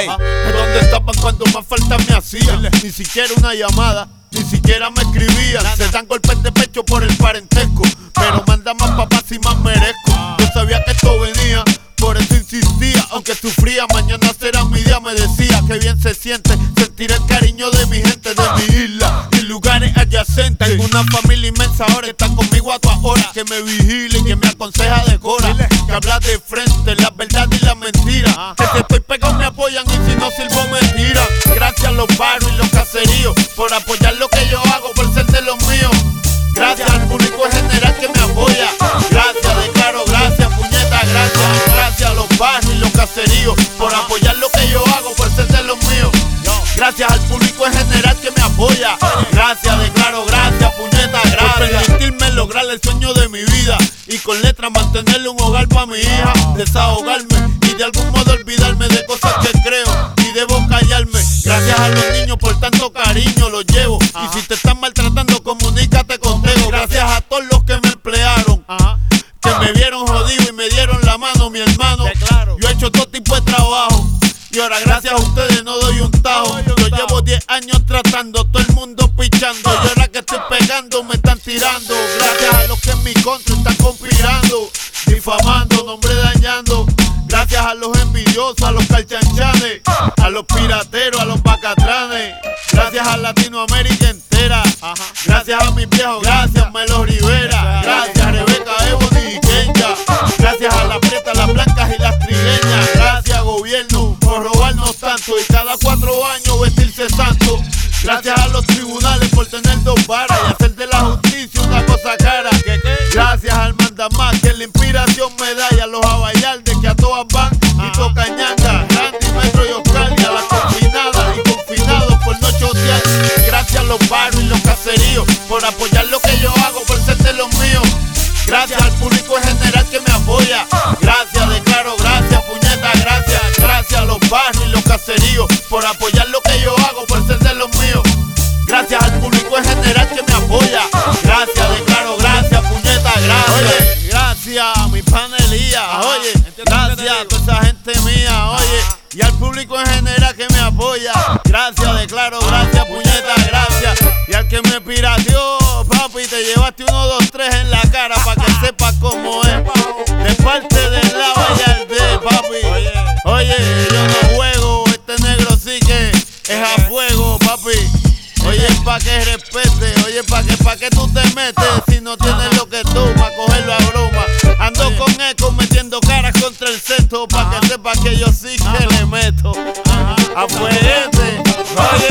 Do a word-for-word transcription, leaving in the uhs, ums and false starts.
Ey, ¿dónde estaban cuando más falta me hacían? Ni siquiera una llamada, ni siquiera me escribían. Se dan golpes de pecho por el parentesco, pero manda más papás si más merezco. Yo sabía que esto venía, por eso insistía, aunque sufría, mañana será mi día, me decía. Que bien se siente sentir el cariño de mi gente, de mi isla y lugares adyacentes. Tengo una familia inmensa ahora, que está conmigo a todas horas, que me vigila y que me aconseja de cora, que habla de frente, la verdad y la mentira, que si estoy pegado me apoyan y si no sirvo me tiran. Gracias a los barrios y los caseríos por apoyar lo que yo hago, por ser de los míos. Gracias al público en general que me apoya. Gracias, declaro gracias, puñeta, gracias. Gracias a los barrios y los caseríos por apoyar lo que yo hago, por ser de los míos. Gracias al público en general que me apoya. Gracias, declaro gracias, puñeta, gracias. Por permitirme lograr el sueño de mi vida y con letras mantenerle un hogar para mi hija. Desahogarme y de algún modo olvidarme de cosas que creo y debo callarme. Gracias a los niños por tanto cariño los llevo. Y si te están maltratando, comunícate contigo. Gracias a todos los que me emplearon, que me vieron jodido y me dieron la mano, mi hermano. Yo he hecho todo tipo de trabajo y ahora gracias a ustedes no doy un tajo. Yo llevo diez años tratando, todo el mundo pichando, y ahora que estoy pegando me están tirando. Gracias a los que en mi contra están conspirando, difamando, nombre dañando. Gracias a los envidiosos, a los calchanchanes, a los pirateros, a los bacatranes. Gracias a Latinoamérica entera. Gracias a mis viejos, gracias Melo Rivera. Gracias a Rebeca, Ebony y Kenya. Gracias a las prietas, las blancas y las trigueñas. Gracias gobierno por robarnos tanto y cada cuatro años vestirse santo. Gracias a los tribunales por tener dos varas y hacer de la justicia una cosa cara. Gracias al mandamás que la inspiración me da, y a los abayaldes que a todas van y tocan ñanga. Randy, Metro y Oscar, y a las confinadas y confinados por no chotear. Gracias a los barrios y los caseríos por apoyar lo que yo hago, por ser de los míos. Gracias al público en general que me apoya. Gracias, declaro gracias, puñeta, gracias. Gracias a los barrios y los caseríos por apoyar lo que yo hago, por ser de los míos. Gracias al público en general que me apoya. Gracias, declaro gracias, puñeta, gracias. Oye, gracias a mi panelía, oye, gracias a toda esa gente mía, oye, y al público en general que me apoya. Gracias, declaro gracias, puñeta, gracias. Y al que me pirateó, papi, te llevaste uno, dos, tres en la cara para que sepas cómo es. De parte de la Vallarde, papi. Oye, yo no juego, este negro sí que es a fuego, papi. Oye, pa' que respete, oye, pa' que, pa' que tú te metes si no tienes lo que tú, pa' cogerlo a broma. Ando con eco metiendo caras contra el cesto, pa' que sepa que yo sí que le meto. A fuerte, oye.